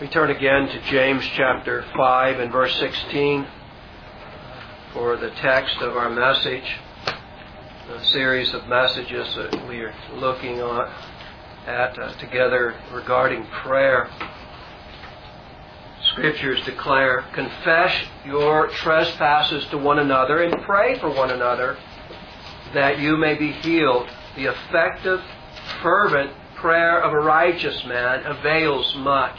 We turn again to James chapter 5 and verse 16 for the text of our message, a series of messages that we are looking at together regarding prayer. Scriptures declare, "Confess your trespasses to one another and pray for one another that you may be healed. The effective, fervent prayer of a righteous man avails much."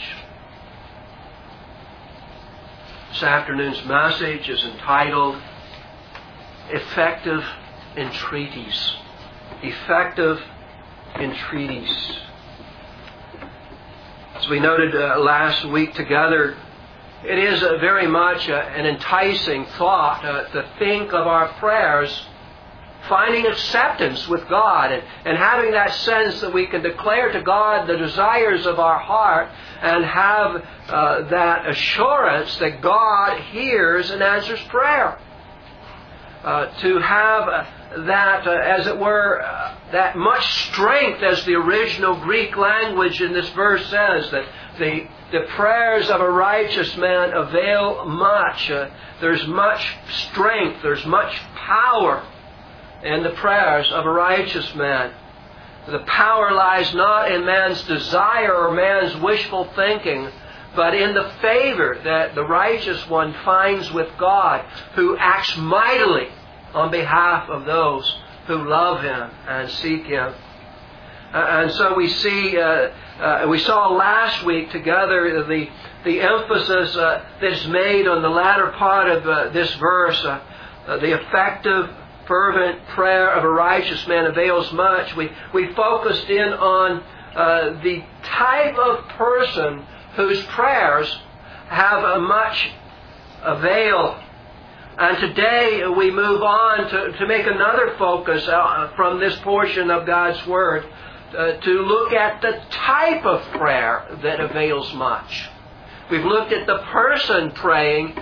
This afternoon's message is entitled Effective Entreaties. Effective Entreaties. As we noted last week together, it is very much an enticing thought to think of our prayers finding acceptance with God and having that sense that we can declare to God the desires of our heart and have that assurance that God hears and answers prayer. To have that, as it were, that much strength, as the original Greek language in this verse says, that the prayers of a righteous man avail much. There's much strength, there's much power in the prayers of a righteous man. The power lies not in man's desire or man's wishful thinking, but in the favor that the righteous one finds with God, who acts mightily on behalf of those who love Him and seek Him. And so we see, we saw last week together the emphasis that is made on the latter part of this verse, the effective, fervent prayer of a righteous man avails much. We focused in on the type of person whose prayers have a much avail. And today we move on to make another focus from this portion of God's Word to look at the type of prayer that avails much. We've looked at the person praying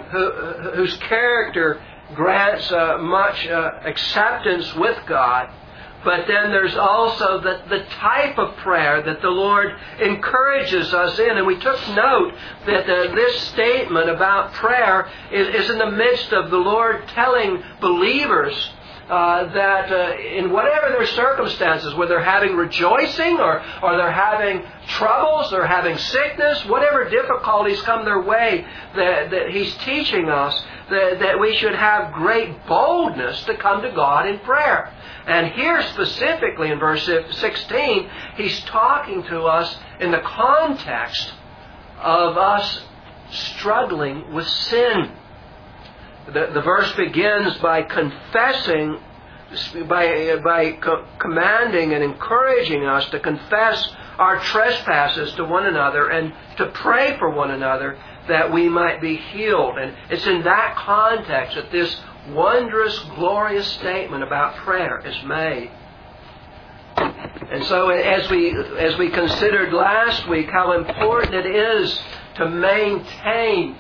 whose character grants much acceptance with God. But then there's also the type of prayer that the Lord encourages us in. And we took note that this statement about prayer is in the midst of the Lord telling believers that in whatever their circumstances, whether they're having rejoicing or they're having troubles, they're having sickness, whatever difficulties come their way, that He's teaching us that we should have great boldness to come to God in prayer. And here specifically in verse 16, He's talking to us in the context of us struggling with sin. The verse begins by confessing, by commanding and encouraging us to confess our trespasses to one another and to pray for one another that we might be healed. And it's in that context that this wondrous, glorious statement about prayer is made. And so as we considered last week how important it is to maintain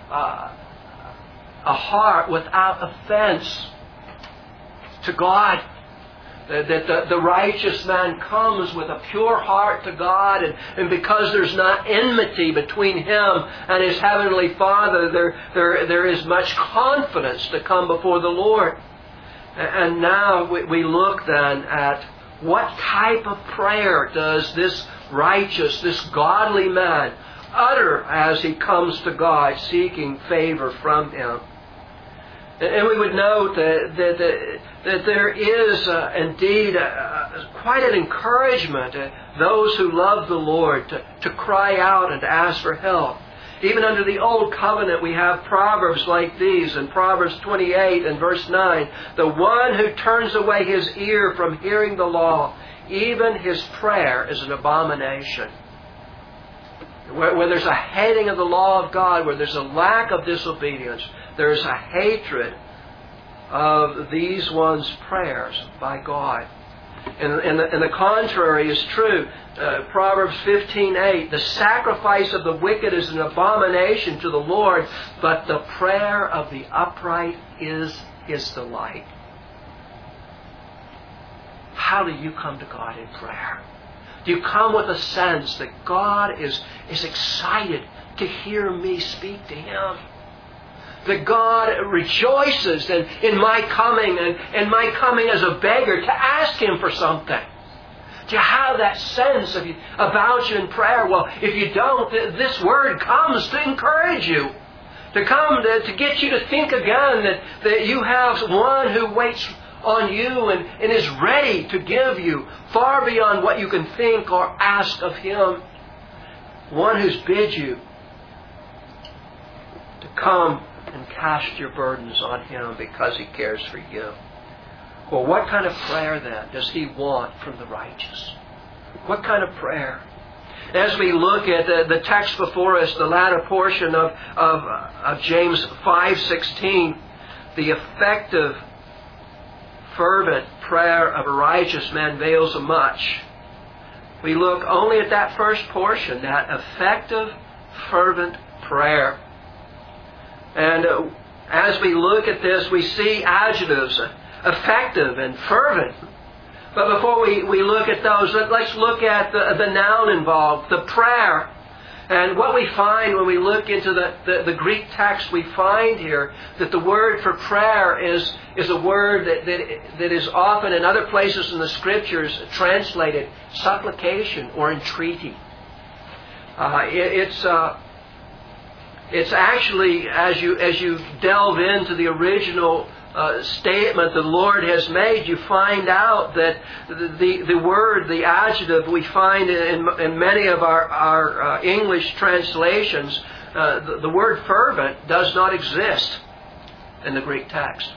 a heart without offense to God, that the righteous man comes with a pure heart to God, and because there's not enmity between him and his heavenly Father, there is much confidence to come before the Lord. And now we look then at what type of prayer does this righteous, this godly man utter as he comes to God seeking favor from Him. And we would note that there is indeed quite an encouragement to those who love the Lord to cry out and to ask for help. Even under the Old Covenant we have proverbs like these. In Proverbs 28 and verse 9, "The one who turns away his ear from hearing the law, even his prayer is an abomination." Where there's a hating of the law of God, where there's a lack of disobedience, there's a hatred of these one's prayers by God. And the contrary is true. Proverbs 15:8, "The sacrifice of the wicked is an abomination to the Lord, but the prayer of the upright is His delight." How do you come to God in prayer? Do you come with a sense that God is excited to hear me speak to Him? That God rejoices in my coming and my coming as a beggar to ask Him for something? Do you have that sense about you in prayer? Well, if you don't, this word comes to encourage you. To come to get you to think again that you have one who waits on you and is ready to give you far beyond what you can think or ask of Him. One who's bid you to come and cast your burdens on Him because He cares for you. Well, what kind of prayer then does He want from the righteous? What kind of prayer? As we look at the text before us, the latter portion of James 5:16, the effective, fervent prayer of a righteous man avails much. We look only at that first portion, that effective, fervent prayer. And as we look at this, we see adjectives, effective and fervent. But before we look at those, let's look at the noun involved, the prayer. And what we find when we look into the Greek text, we find here that the word for prayer is a word that is often in other places in the Scriptures translated supplication or entreaty. It's actually, as you delve into the original statement the Lord has made, you find out that the word, the adjective we find in many of our English translations, the word fervent does not exist in the Greek text.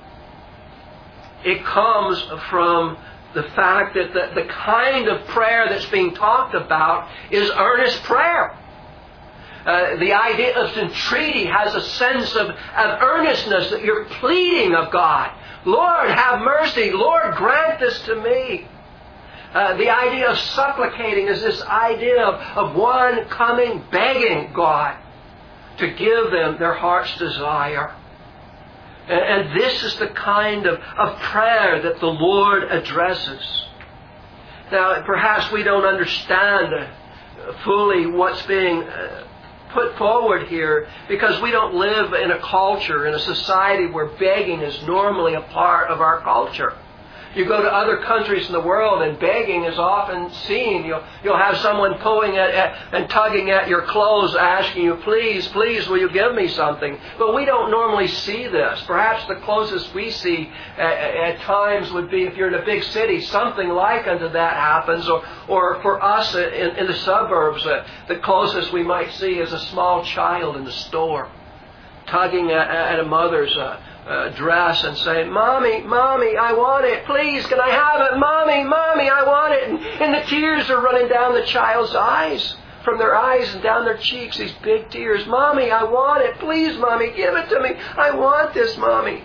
It comes from the fact that the kind of prayer that's being talked about is earnest prayer. The idea of entreaty has a sense of earnestness, that you're pleading of God. Lord, have mercy. Lord, grant this to me. The idea of supplicating is this idea of one coming begging God to give them their heart's desire. And this is the kind of prayer that the Lord addresses. Now, perhaps we don't understand fully what's being put forward here because we don't live in a culture, in a society where begging is normally a part of our culture. You go to other countries in the world and begging is often seen. You'll have someone pulling and tugging at your clothes, asking you, please, please, will you give me something? But we don't normally see this. Perhaps the closest we see at times would be if you're in a big city, something like unto that happens. Or for us in the suburbs, the closest we might see is a small child in the store, tugging at a mother's dress and saying, Mommy, Mommy, I want it. Please, can I have it? Mommy, Mommy, I want it. And the tears are running down the child's eyes, from their eyes and down their cheeks, these big tears. Mommy, I want it. Please, Mommy, give it to me. I want this, Mommy.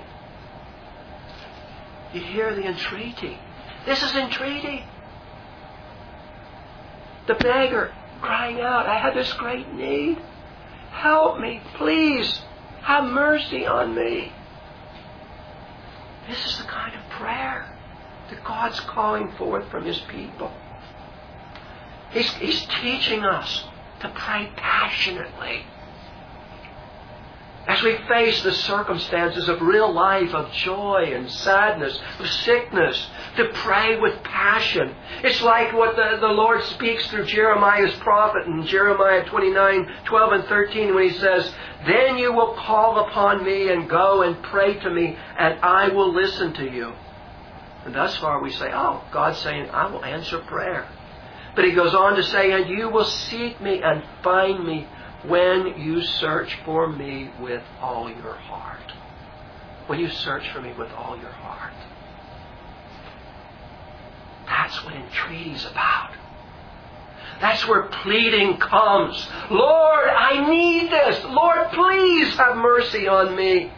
You hear the entreaty. This is entreaty. The beggar crying out, I have this great need. Help me, please. Have mercy on me. This is the kind of prayer that God's calling forth from His people. He's teaching us to pray passionately. As we face the circumstances of real life, of joy and sadness, of sickness, to pray with passion. It's like what the Lord speaks through Jeremiah's prophet in Jeremiah 29:12 and 13 when He says, Then you will call upon me and go and pray to me, and I will listen to you. And thus far we say, oh, God's saying, I will answer prayer. But He goes on to say, and you will seek me and find me when you search for me with all your heart. When you search for me with all your heart. That's what entreaty's about. That's where pleading comes. Lord, I need this. Lord, please have mercy on me.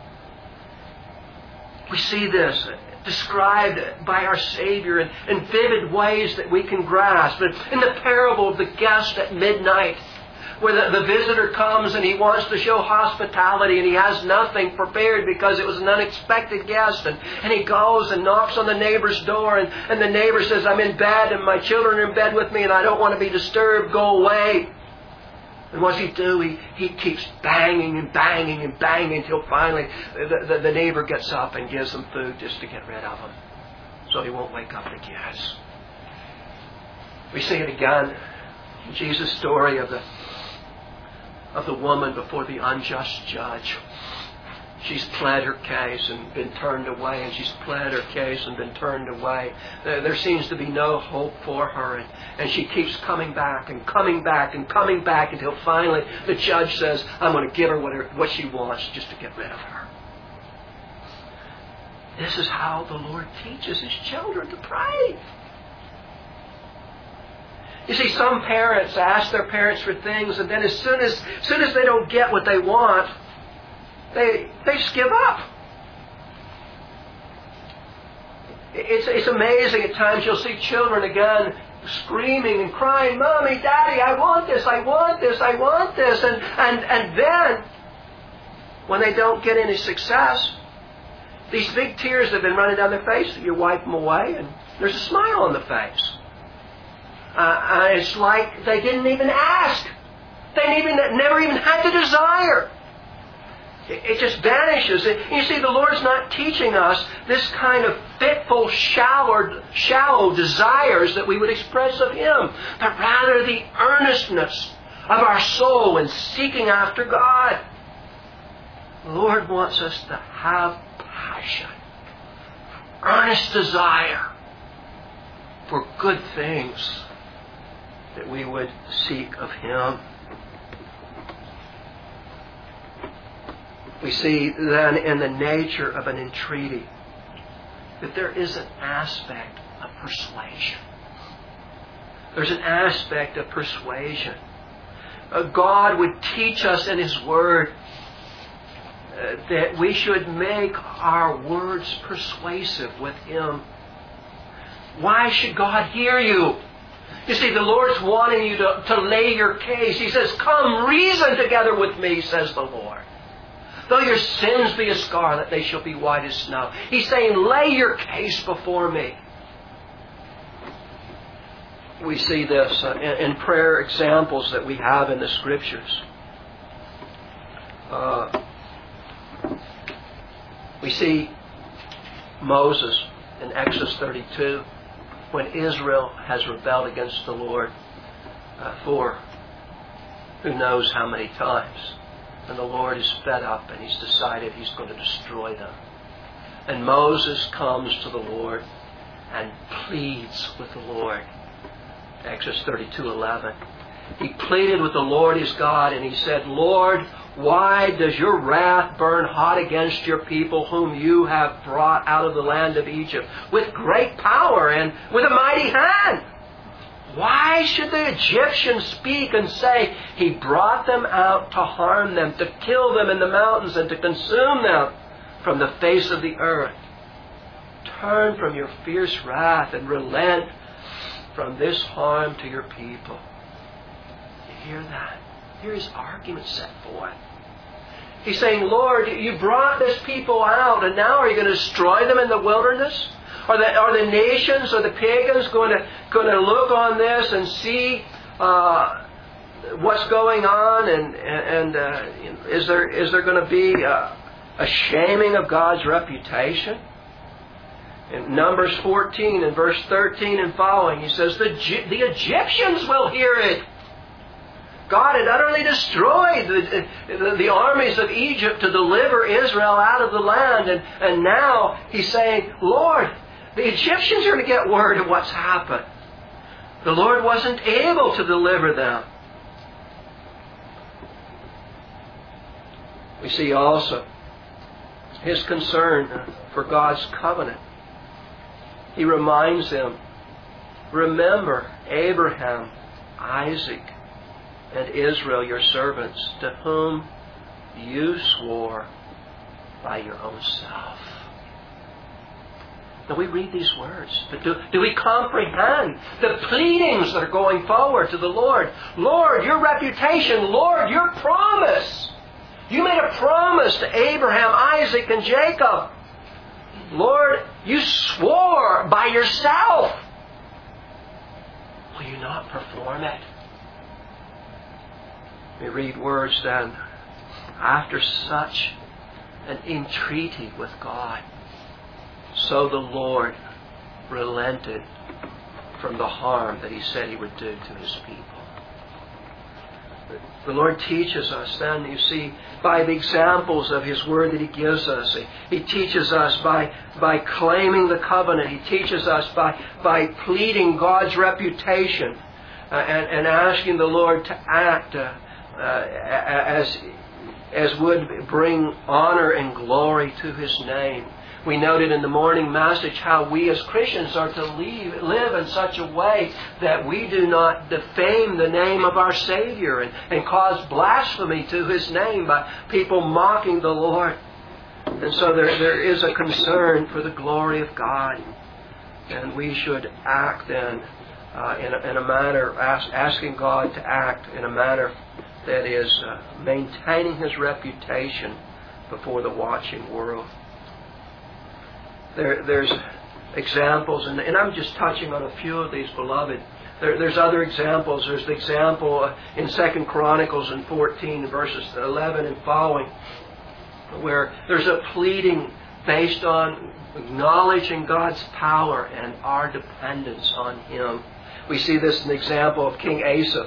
We see this described by our Savior in vivid ways that we can grasp. In the parable of the guest at midnight, where the visitor comes and he wants to show hospitality and he has nothing prepared because it was an unexpected guest. And he goes and knocks on the neighbor's door and the neighbor says, I'm in bed and my children are in bed with me and I don't want to be disturbed. Go away. And what does he do? He keeps banging and banging and banging until finally the neighbor gets up and gives them food just to get rid of him, so he won't wake up the kids. We see it again in Jesus' story of the woman before the unjust judge. She's pled her case and been turned away, and she's pled her case and been turned away. There seems to be no hope for her, and she keeps coming back and coming back and coming back until finally the judge says, I'm going to give her what she wants just to get rid of her. This is how the Lord teaches His children to pray. You see, some parents ask their parents for things, and then as soon as they don't get what they want, they just give up. It's amazing at times you'll see children again screaming and crying, Mommy, Daddy, I want this, I want this, I want this. And then, when they don't get any success, these big tears have been running down their face, you wipe them away and there's a smile on the face. It's like they didn't even ask. They never even had the desire. It just vanishes. You see, the Lord's not teaching us this kind of fitful, shallow desires that we would express of Him, but rather the earnestness of our soul in seeking after God. The Lord wants us to have passion, earnest desire for good things that we would seek of Him. We see then in the nature of an entreaty that there is an aspect of persuasion. There's an aspect of persuasion. God would teach us in His Word that we should make our words persuasive with Him. Why should God hear you? You see, the Lord's wanting you to lay your case. He says, come reason together with me, says the Lord. Though your sins be as scarlet, they shall be white as snow. He's saying, lay your case before me. We see this in prayer examples that we have in the Scriptures. We see Moses in Exodus 32 when Israel has rebelled against the Lord for who knows how many times. And the Lord is fed up and He's decided He's going to destroy them. And Moses comes to the Lord and pleads with the Lord. Exodus 32:11. He pleaded with the Lord his God and he said, Lord, why does your wrath burn hot against your people whom you have brought out of the land of Egypt with great power and with a mighty hand? Why should the Egyptians speak and say, He brought them out to harm them, to kill them in the mountains and to consume them from the face of the earth? Turn from your fierce wrath and relent from this harm to your people. You hear that? Hear his argument set forth. He's saying, Lord, you brought this people out and now are you going to destroy them in the wilderness? Are the nations or the pagans going to look on this and see what's going on? And is there going to be a shaming of God's reputation? In Numbers 14 and verse 13 and following, he says, the Egyptians will hear it. God had utterly destroyed the armies of Egypt to deliver Israel out of the land. And now he's saying, Lord, the Egyptians are going to get word of what's happened. The Lord wasn't able to deliver them. We see also his concern for God's covenant. He reminds them, remember Abraham, Isaac, and Israel, your servants, to whom you swore by your own self. And we read these words, but do we comprehend the pleadings that are going forward to the Lord? Lord, your reputation. Lord, your promise. You made a promise to Abraham, Isaac, and Jacob. Lord, you swore by yourself. Will you not perform it? We read words then, after such an entreaty with God, so the Lord relented from the harm that He said He would do to His people. The Lord teaches us then, you see, by the examples of His Word that He gives us. He teaches us by claiming the covenant. He teaches us by pleading God's reputation and asking the Lord to act as would bring honor and glory to His name. We noted in the morning message how we as Christians are to live in such a way that we do not defame the name of our Savior and cause blasphemy to His name by people mocking the Lord. And so there is a concern for the glory of God. And we should act then in a manner, asking God to act in a manner that is maintaining His reputation before the watching world. There's examples, and I'm just touching on a few of these, beloved. There's other examples. There's the example in 2 Chronicles in 14, verses 11 and following, where there's a pleading based on acknowledging God's power and our dependence on Him. We see this in the example of King Asa.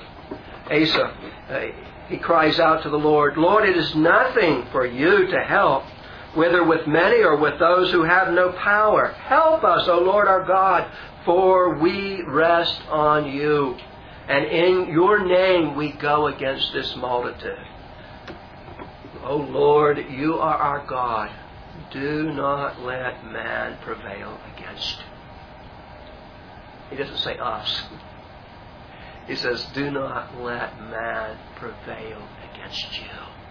He cries out to the Lord, Lord, it is nothing for you to help, whether with many or with those who have no power. Help us, O Lord our God, for we rest on you. And in your name we go against this multitude. O Lord, you are our God. Do not let man prevail against you. He doesn't say us. He says, do not let man prevail against you.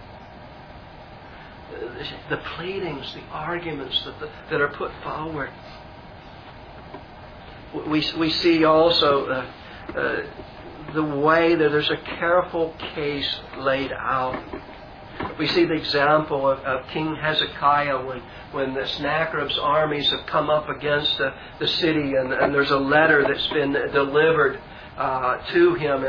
The pleadings, the arguments that are put forward. We see also the way that there's a careful case laid out. We see the example of King Hezekiah when the Sennacherib's armies have come up against the city, and there's a letter that's been delivered to him,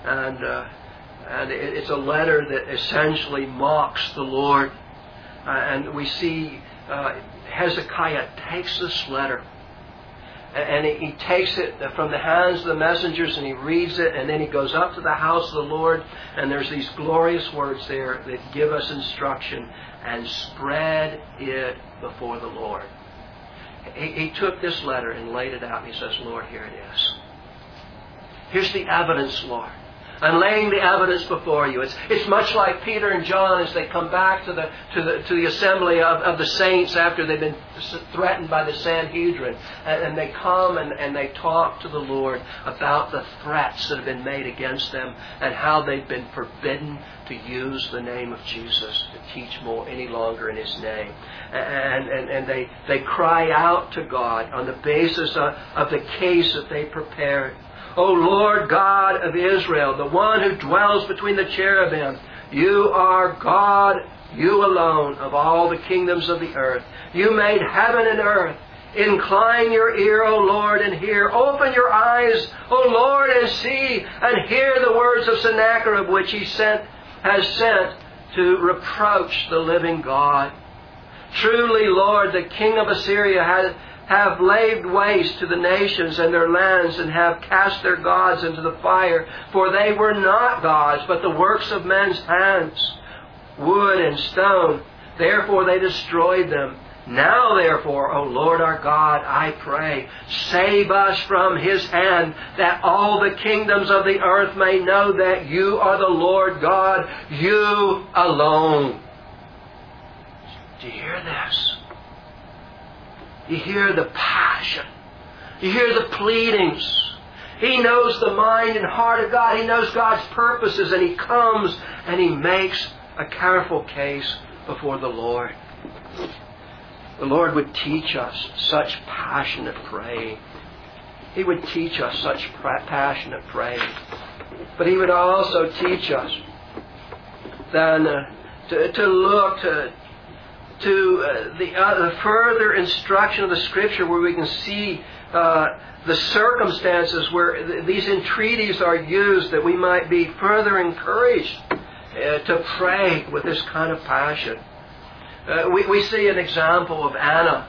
and it's a letter that essentially mocks the Lord. And we see Hezekiah takes this letter, and he takes it from the hands of the messengers, and he reads it, and then he goes up to the house of the Lord, and there's these glorious words there that give us instruction, and spread it before the Lord. He took this letter and laid it out, and he says, Lord, here it is. Here's the evidence, Lord. I'm laying the evidence before you. It's much like Peter and John as they come back to the assembly of the saints after they've been threatened by the Sanhedrin, and they come and they talk to the Lord about the threats that have been made against them and how they've been forbidden to use the name of Jesus to teach more any longer in His name, and they cry out to God on the basis of the case that they prepared. O Lord God of Israel, the one who dwells between the cherubim, you are God, you alone, of all the kingdoms of the earth. You made heaven and earth. Incline your ear, O Lord, and hear. Open your eyes, O Lord, and see, and hear the words of Sennacherib, which he has sent to reproach the living God. Truly, Lord, the king of Assyria have laid waste to the nations and their lands, and have cast their gods into the fire. For they were not gods, but the works of men's hands, wood and stone. Therefore they destroyed them. Now therefore, O Lord our God, I pray, save us from his hand, that all the kingdoms of the earth may know that you are the Lord God, you alone. Do you hear this? You hear the passion. You hear the pleadings. He knows the mind and heart of God. He knows God's purposes, and he comes and he makes a careful case before the Lord. the Lord would teach us such passionate praying. He would teach us such passionate praying. But He would also teach us then to look to the further instruction of the Scripture, where we can see the circumstances where these entreaties are used, that we might be further encouraged to pray with this kind of passion. We see an example of Anna,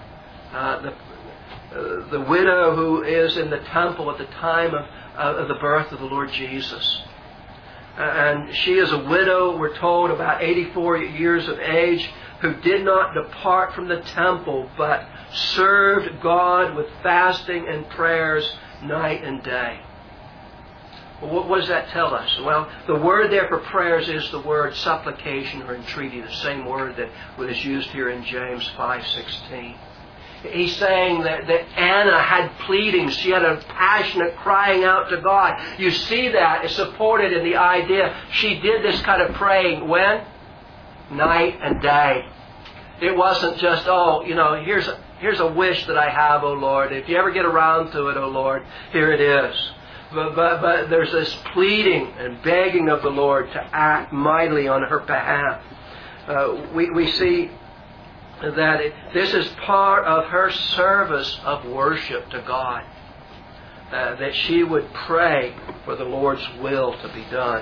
the widow who is in the temple at the time of the birth of the Lord Jesus. And she is a widow, we're told, about 84 years of age, who did not depart from the temple, but served God with fasting and prayers night and day. Well, what does that tell us? Well, the word there for prayers is the word supplication or entreaty, the same word that is used here in James 5:16. He's saying that Anna had pleadings. She had a passionate crying out to God. You see that is supported in the idea she did this kind of praying when? Night and day. It wasn't just, here's a wish that I have, O Lord. If you ever get around to it, O Lord, here it is. But there's this pleading and begging of the Lord to act mightily on her behalf. We see that this is part of her service of worship to God. That she would pray for the Lord's will to be done.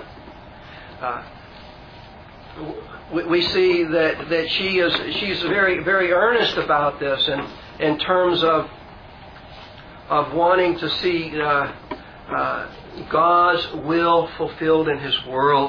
We see that she's very, very earnest about this, and in terms of wanting to see God's will fulfilled in His world.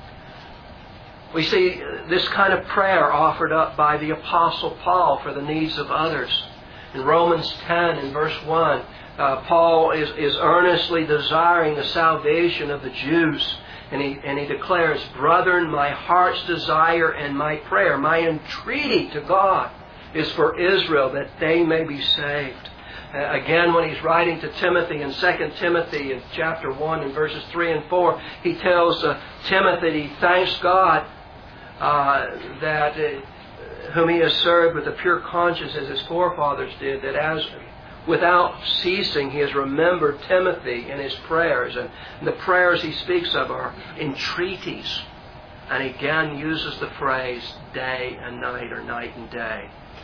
We see this kind of prayer offered up by the Apostle Paul for the needs of others. In Romans 10 and verse 1, Paul is earnestly desiring the salvation of the Jews. And he declares, "Brethren, my heart's desire and my prayer, my entreaty to God is for Israel, that they may be saved." Again, when he's writing to Timothy in 2 Timothy in chapter 1 and verses 3 and 4, he tells Timothy he thanks God that whom he has served with a pure conscience as his forefathers did, that as without ceasing he has remembered Timothy in his prayers. And the prayers he speaks of are entreaties. And again uses the phrase day and night, or night and day.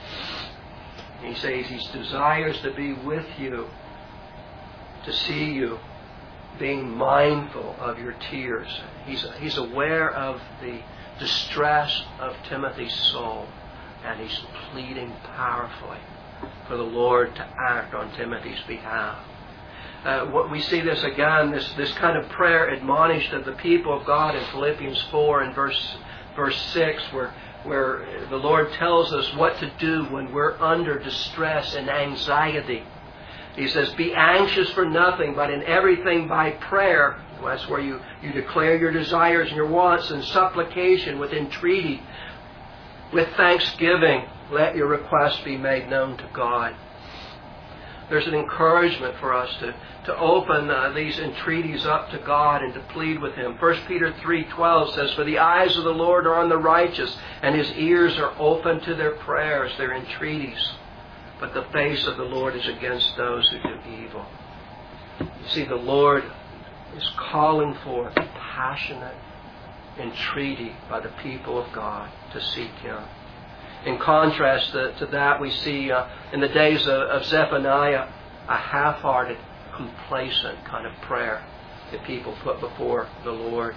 He says he desires to be with you, to see you, being mindful of your tears. He's aware of the distress of Timothy's soul, and he's pleading powerfully for the Lord to act on Timothy's behalf. We see this again, this kind of prayer admonished of the people of God in Philippians 4 and verse 6, where the Lord tells us what to do when we're under distress and anxiety. He says, "Be anxious for nothing, but in everything by prayer." That's where you declare your desires and your wants in supplication with entreaty. With thanksgiving, let your requests be made known to God. There's an encouragement for us to open these entreaties up to God and to plead with Him. 1 Peter 3:12 says, "For the eyes of the Lord are on the righteous, and His ears are open to their prayers," their entreaties. "But the face of the Lord is against those who do evil." You see, the Lord is calling for passionate entreaty by the people of God to seek Him. In contrast to that, we see in the days of Zephaniah a half-hearted, complacent kind of prayer that people put before the Lord.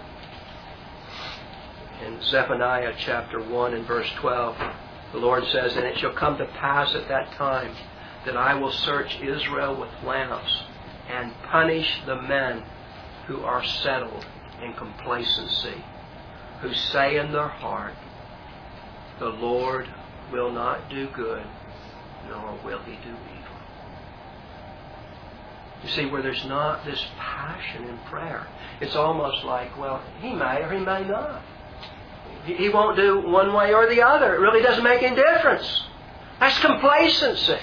In Zephaniah chapter 1 and verse 12, the Lord says, "And it shall come to pass at that time that I will search Israel with lamps and punish the men who are settled in complacency, who say in their heart, the Lord will not do good, nor will He do evil." You see, where there's not this passion in prayer, it's almost like, well, He may or He may not. He won't do one way or the other. It really doesn't make any difference. That's complacency.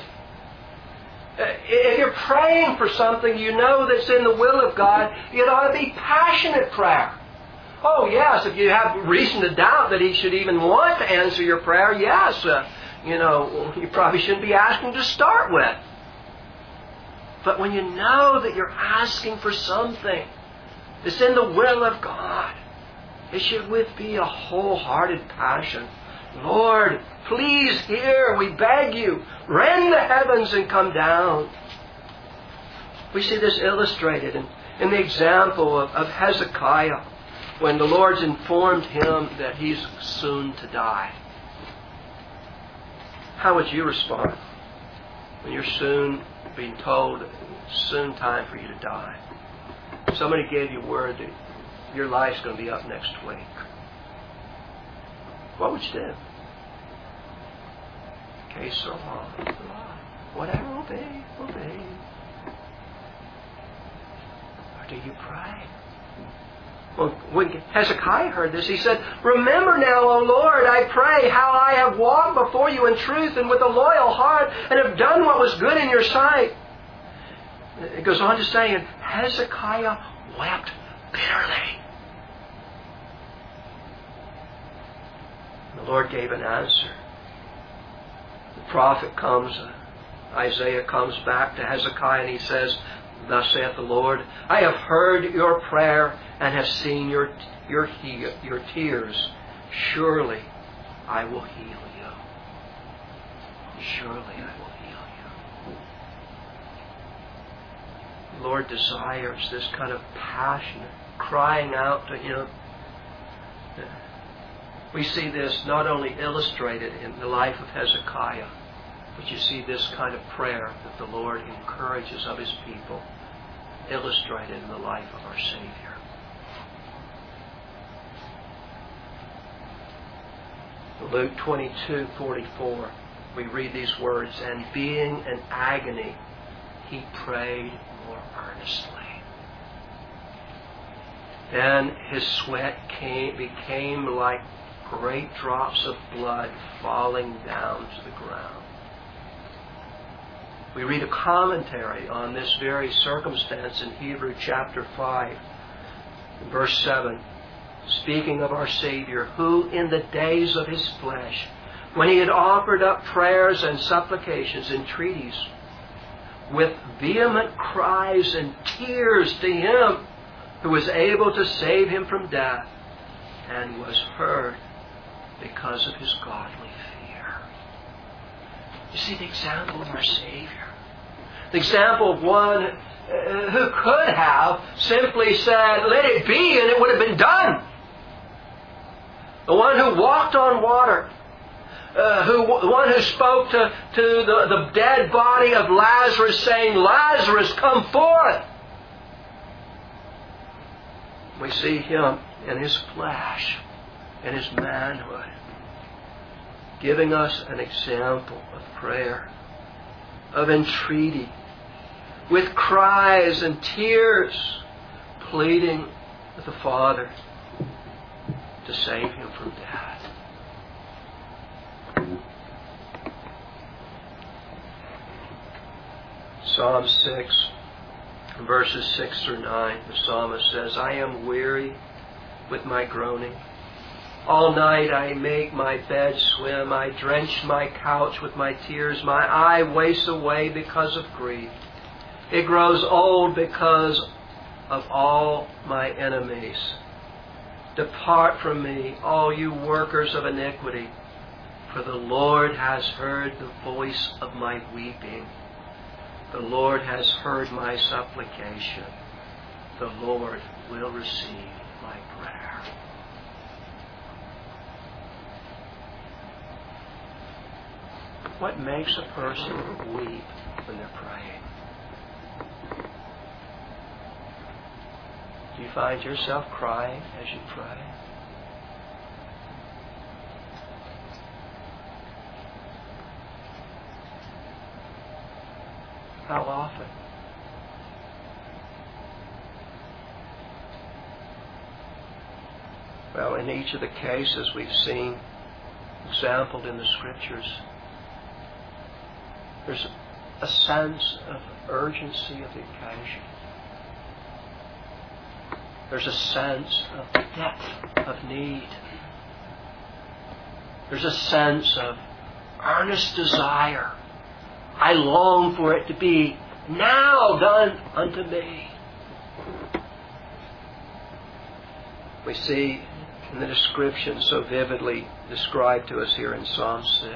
If you're praying for something you know that's in the will of God, it ought to be passionate prayer. Oh, yes, if you have reason to doubt that He should even want to answer your prayer, yes, you probably shouldn't be asking to start with. But when you know that you're asking for something that's in the will of God, it should be a wholehearted passion. Lord, please hear, we beg you, rend the heavens and come down. We see this illustrated in the example of Hezekiah, when the Lord's informed him that he's soon to die. How would you respond when you're soon being told it's soon time for you to die? Somebody gave you word that your life's going to be up next week. What would you do? Okay, so long. Whatever will be, will be. Or do you pray? Well, when Hezekiah heard this, he said, "Remember now, O Lord, I pray, how I have walked before you in truth and with a loyal heart, and have done what was good in your sight." It goes on to say, and Hezekiah wept bitterly. The Lord gave an answer. The prophet comes, Isaiah comes back to Hezekiah, and he says, "Thus saith the Lord, I have heard your prayer and have seen your tears. Surely I will heal you. Surely I will heal you." The Lord desires this kind of passionate crying out to Him. We see this not only illustrated in the life of Hezekiah, but you see this kind of prayer that the Lord encourages of His people illustrated in the life of our Savior. Luke 22:44, we read these words, "And being in agony, he prayed more earnestly. Then his sweat became like great drops of blood falling down to the ground." We read a commentary on this very circumstance in Hebrews chapter 5, verse 7. Speaking of our Savior, who in the days of His flesh, when He had offered up prayers and supplications, entreaties, with vehement cries and tears to Him who was able to save Him from death, and was heard because of His godly fear. You see the example of our Savior. The example of one who could have simply said, "Let it be," and it would have been done. The one who walked on water. The one who spoke to the dead body of Lazarus, saying, "Lazarus, come forth." We see Him in His flesh, in His manhood, giving us an example of prayer, of entreaty, with cries and tears, pleading with the Father to save Him from death. Psalm 6, verses 6 through 9, the psalmist says, "I am weary with my groaning. All night I make my bed swim. I drench my couch with my tears. My eye wastes away because of grief. It grows old because of all my enemies. Depart from me, all you workers of iniquity, for the Lord has heard the voice of my weeping. The Lord has heard my supplication. The Lord will receive my prayer." What makes a person weep when they're praying? Do you find yourself crying as you pray? How often? Well, in each of the cases we've seen exampled in the Scriptures, there's a sense of urgency of the occasion. There's a sense of depth of need. There's a sense of earnest desire. I long for it to be now done unto me. We see in the description so vividly described to us here in Psalm 6.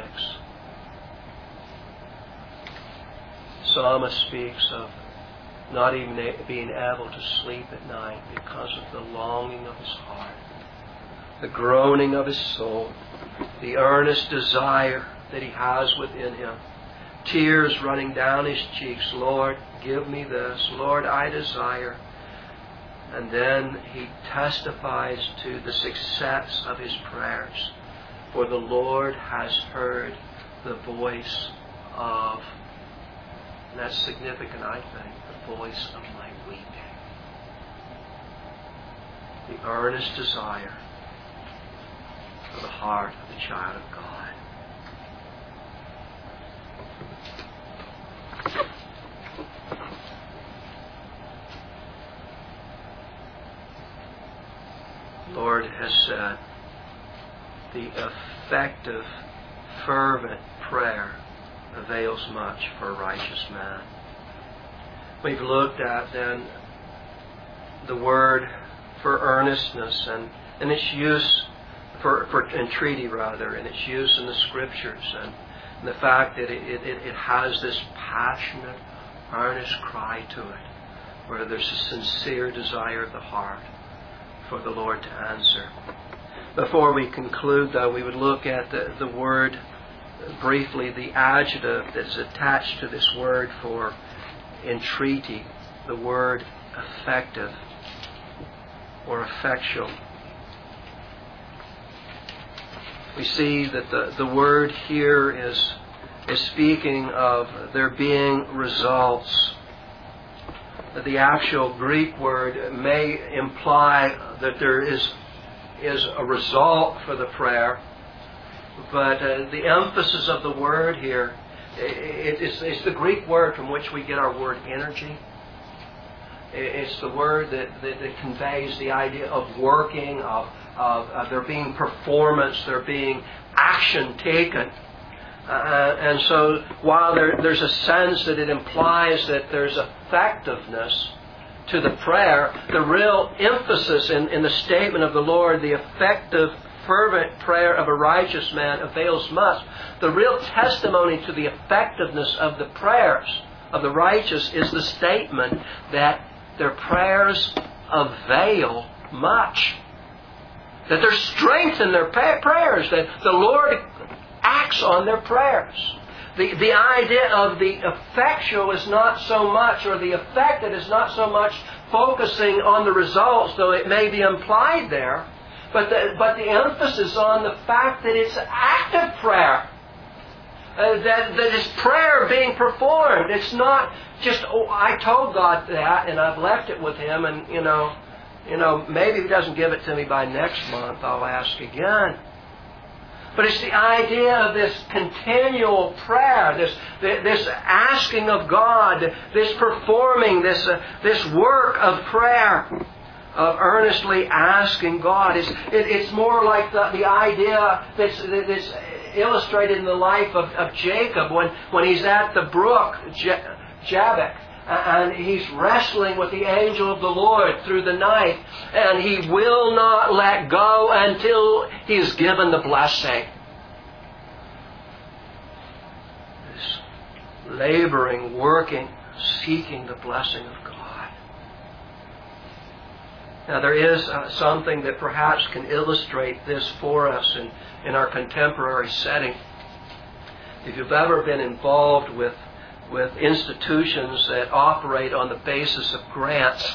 The psalmist speaks of not even being able to sleep at night because of the longing of his heart, the groaning of his soul, the earnest desire that he has within him, tears running down his cheeks. Lord, give me this. Lord, I desire. And then he testifies to the success of his prayers. For the Lord has heard the voice of, and that's significant, I think, the voice of my weeping. The earnest desire of the heart of the child of God. Lord has said, the effective, fervent prayer avails much for a righteous man. We've looked at then the word for earnestness and its use for entreaty rather, and its use in the Scriptures, and the fact that it has this passionate, earnest cry to it, where there's a sincere desire of the heart for the Lord to answer. Before we conclude, though, we would look at the word briefly, the adjective that's attached to this word for entreaty, the word effective or effectual. We see that the word here is speaking of there being results. The actual Greek word may imply that there is a result for the prayer, but the emphasis of the word here, it's the Greek word from which we get our word energy. It's the word that conveys the idea of working, of there being performance, there being action taken. And so while there's a sense that it implies that there's effectiveness to the prayer, the real emphasis in the statement of the Lord, the effective, fervent prayer of a righteous man avails much. The real testimony to the effectiveness of the prayers of the righteous is the statement that their prayers avail much. That there's strength in their prayers, that the Lord acts on their prayers. The idea of the effectual is not so much, or the effective is not so much focusing on the results, though it may be implied there, but the emphasis on the fact that it's active prayer. That it's prayer being performed. It's not just, I told God that and I've left it with Him, and maybe if He doesn't give it to me by next month, I'll ask again. But it's the idea of this continual prayer, this asking of God, this performing, this work of prayer, of earnestly asking God. It's more like the idea that's illustrated in the life of Jacob when he's at the brook Jabbok. And he's wrestling with the angel of the Lord through the night. And he will not let go until he's given the blessing. This laboring, working, seeking the blessing of God. Now there is something that perhaps can illustrate this for us in our contemporary setting. If you've ever been involved with institutions that operate on the basis of grants,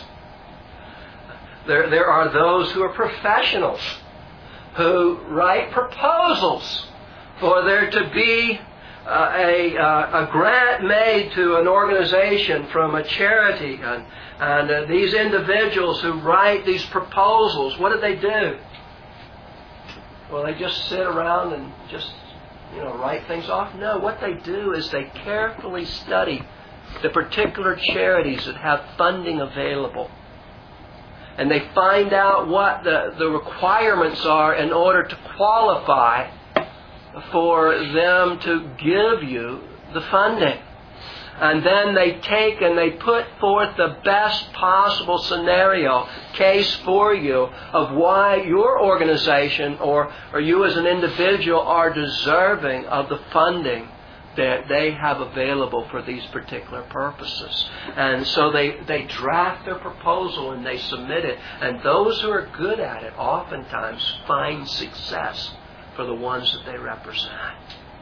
there are those who are professionals who write proposals for there to be a grant made to an organization from a charity, and these individuals who write these proposals, what do? Well, they just sit around and just write things off? No, what they do is they carefully study the particular charities that have funding available. And they find out what the requirements are in order to qualify for them to give you the funding. And then they take and they put forth the best possible scenario case for you of why your organization or you as an individual are deserving of the funding that they have available for these particular purposes. And so they draft their proposal and they submit it. And those who are good at it oftentimes find success for the ones that they represent.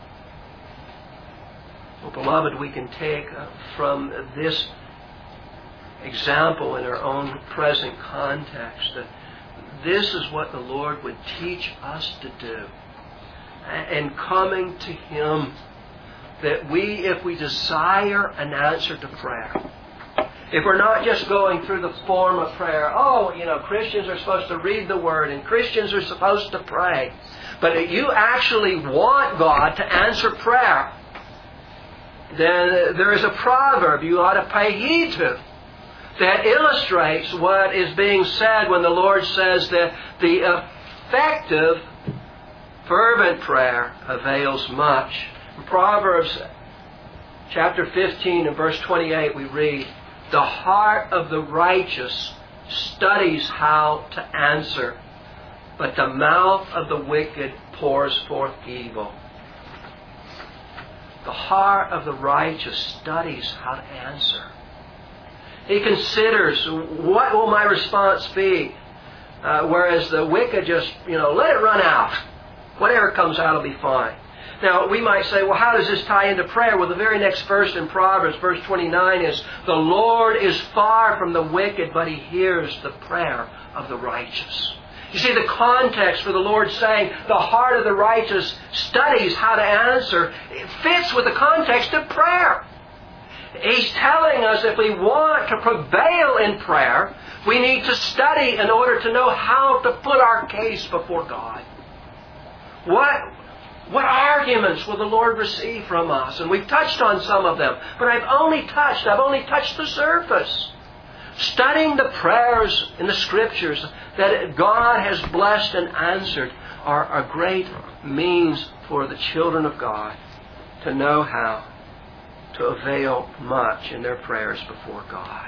Well, beloved, we can take from this example in our own present context that this is what the Lord would teach us to do. And coming to Him, that we, if we desire an answer to prayer, if we're not just going through the form of prayer, Christians are supposed to read the Word and Christians are supposed to pray, but if you actually want God to answer prayer, then there is a proverb you ought to pay heed to that illustrates what is being said when the Lord says that the effective, fervent prayer avails much. In Proverbs chapter 15 and verse 28 we read, "The heart of the righteous studies how to answer, but the mouth of the wicked pours forth evil." The heart of the righteous studies how to answer. He considers, what will my response be? Whereas the wicked just, let it run out. Whatever comes out will be fine. Now, we might say, well, how does this tie into prayer? Well, the very next verse in Proverbs, verse 29 is, "The Lord is far from the wicked, but He hears the prayer of the righteous." You see, the context for the Lord saying, the heart of the righteous studies how to answer, it fits with the context of prayer. He's telling us if we want to prevail in prayer, we need to study in order to know how to put our case before God. What arguments will the Lord receive from us? And we've touched on some of them, but I've only touched the surface. Studying the prayers in the Scriptures that God has blessed and answered are a great means for the children of God to know how to avail much in their prayers before God.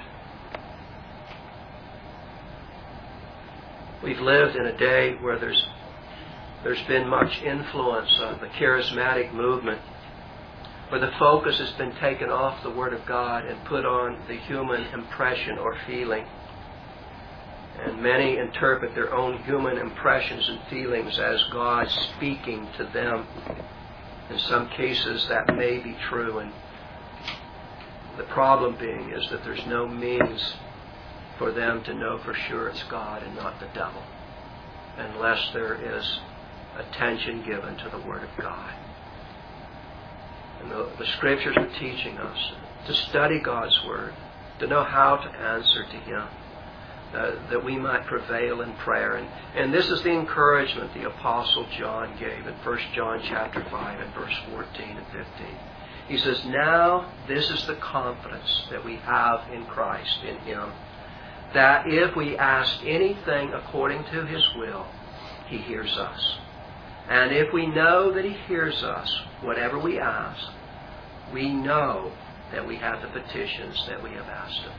We've lived in a day where there's been much influence of the charismatic movement, where the focus has been taken off the Word of God and put on the human impression or feeling. And many interpret their own human impressions and feelings as God speaking to them. In some cases that may be true, and the problem being is that there's no means for them to know for sure it's God and not the devil, unless there is attention given to the Word of God. And the Scriptures are teaching us to study God's Word, to know how to answer to Him, that we might prevail in prayer. And this is the encouragement the Apostle John gave in 1 John chapter 5 and verse 14 and 15. He says, "Now this is the confidence that we have in Christ, in Him, that if we ask anything according to His will, He hears us. And if we know that He hears us, whatever we ask, we know that we have the petitions that we have asked of Him."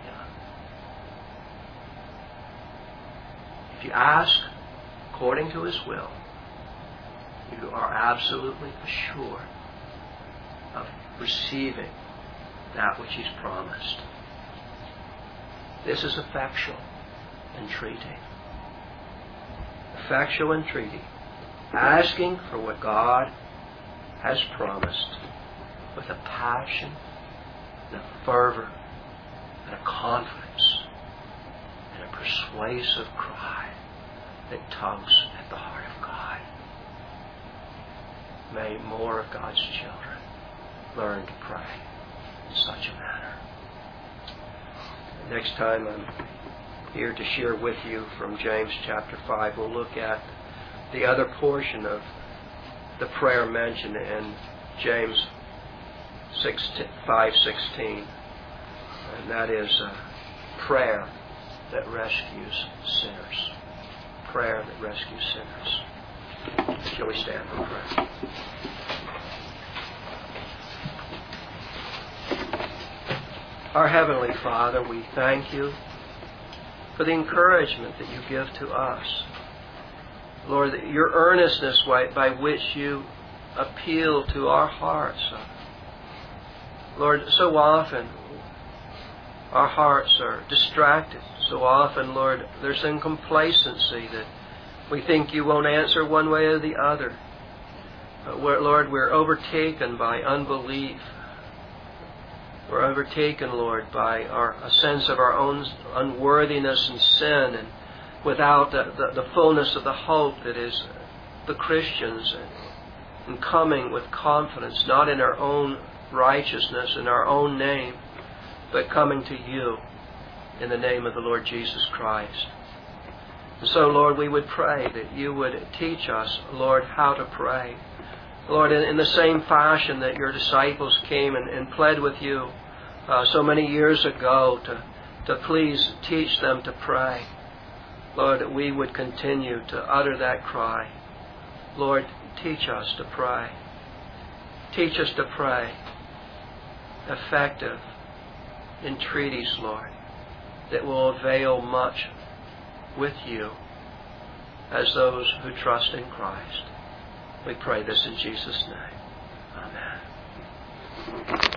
If you ask according to His will, you are absolutely assured of receiving that which He's promised. This is effectual entreaty. Effectual entreaty. Asking for what God has promised with a passion and a fervor and a confidence and a persuasive cry that tugs at the heart of God. May more of God's children learn to pray in such a manner. Next time I'm here to share with you from James chapter 5, we'll look at the other portion of the prayer mentioned in James 5:16, and that is prayer that rescues sinners. Prayer that rescues sinners. Shall we stand for prayer? Our Heavenly Father, we thank you for the encouragement that you give to us. Lord, your earnestness by which you appeal to our hearts. Lord, so often our hearts are distracted. So often, Lord, there's some complacency that we think you won't answer one way or the other. Lord, we're overtaken by unbelief. We're overtaken, Lord, by a sense of our own unworthiness and sin, and without the fullness of the hope that is the Christians, and coming with confidence, not in our own righteousness, in our own name, but coming to you in the name of the Lord Jesus Christ. And so, Lord, we would pray that you would teach us, Lord, how to pray. Lord, in the same fashion that your disciples came and pled with you so many years ago to please teach them to pray, Lord, that we would continue to utter that cry. Lord, teach us to pray. Teach us to pray effective entreaties, Lord, that will avail much with you as those who trust in Christ. We pray this in Jesus' name. Amen.